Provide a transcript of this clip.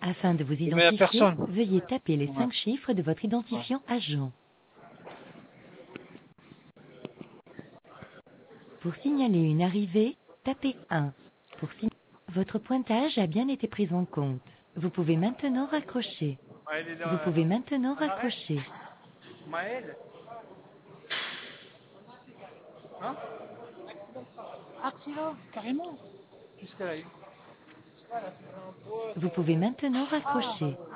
Afin de vous Mais il n'y a identifier, personne. veuillez taper les Ouais. 5 chiffres de votre identifiant agent. Pour signaler une arrivée, tapez 1. Votre pointage a bien été pris en compte. Vous pouvez maintenant raccrocher. Maël est Vous là. pouvez maintenant En arrêt. raccrocher. Maël. Hein? Accident, carrément. Qu'est-ce qu'elle a eu? Vous pouvez maintenant raccrocher.